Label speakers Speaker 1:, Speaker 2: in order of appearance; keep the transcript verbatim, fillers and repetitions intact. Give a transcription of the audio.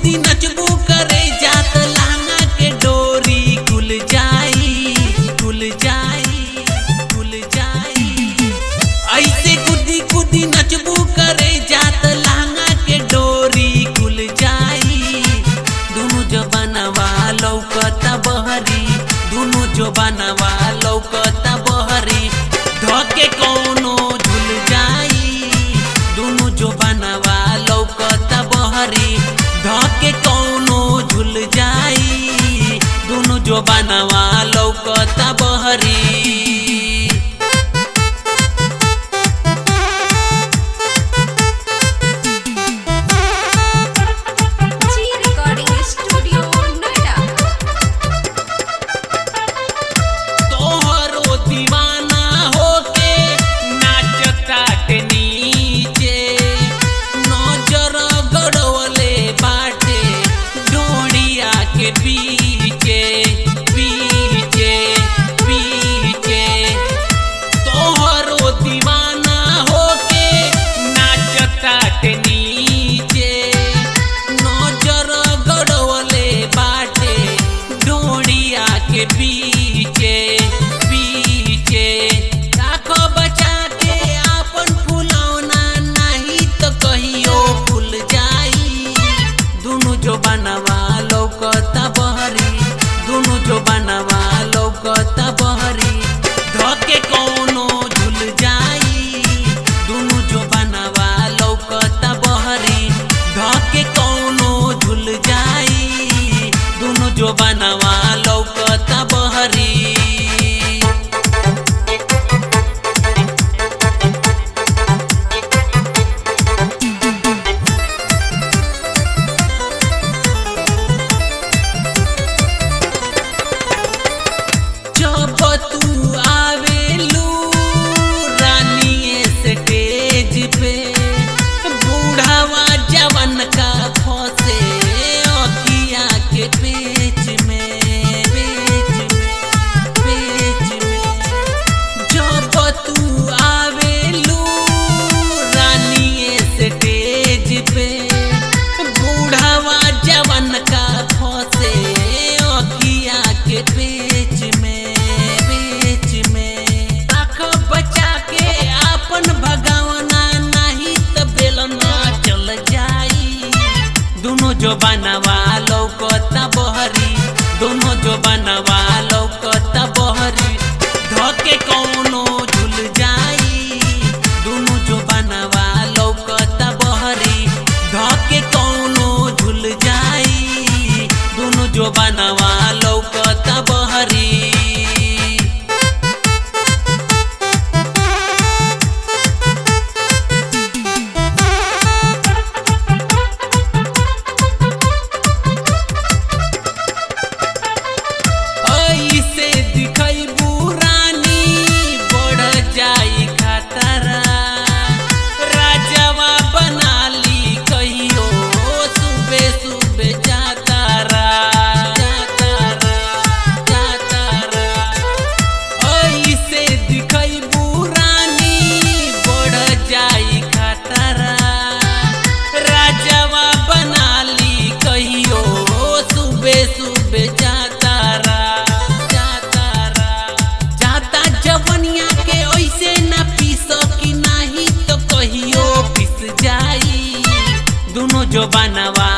Speaker 1: कूदी नचबू करे जात लहंगा के डोरी खुल जाई खुल जाई खुल जाई। ऐसे कूदी कूदी नचबू करे जात लहंगा के डोरी खुल जाई। दोनों जबानवा लौकता बहरी दोनों जबानवा लौकता बहरी धके कौनो झुल जाई। दोनों जबानवा लौकता बहरी धके कौनो झुल जाई। दोनों जबानवा लौकता बहरी। पीछे पीछे पीछे तोहरो दीवाना होके नाचता के नीचे नजर गड़वले बाटे डोरिया के पीछे पीछे। राखो बचा के आपन फुलौना नहीं तो कहियो फूल जाई। दोनों जो बनवा लौकता बहरी दोनों जो बनवा लौकता बहरी धके कौनो झुल जाई। दोनों जो बनवा लौकता बहरी धके कौनो झुल जाई। दोनों जो बनवा लौकता बहरी। तू आवेलू रानी स्टेज पे बूढ़ावा जवन का फंसे अखिया के पेच में पेच में पेच में। जब तू आवेलू रानी स्टेज पे बूढ़ावा जवन का फंसे अखिया के पेच में भगवाना नहीं तो बेलना चल जाई। दोनों जो बनवा लौकता बहरी दोनों जो बनवा लौकता बहरी धके कौनो झुल जाई। दोनों जो बनवा लौकता बहरी धके कौनो झुल जाई। दोनों जो बनवा लौकता बहरी। दोनों जो बनवा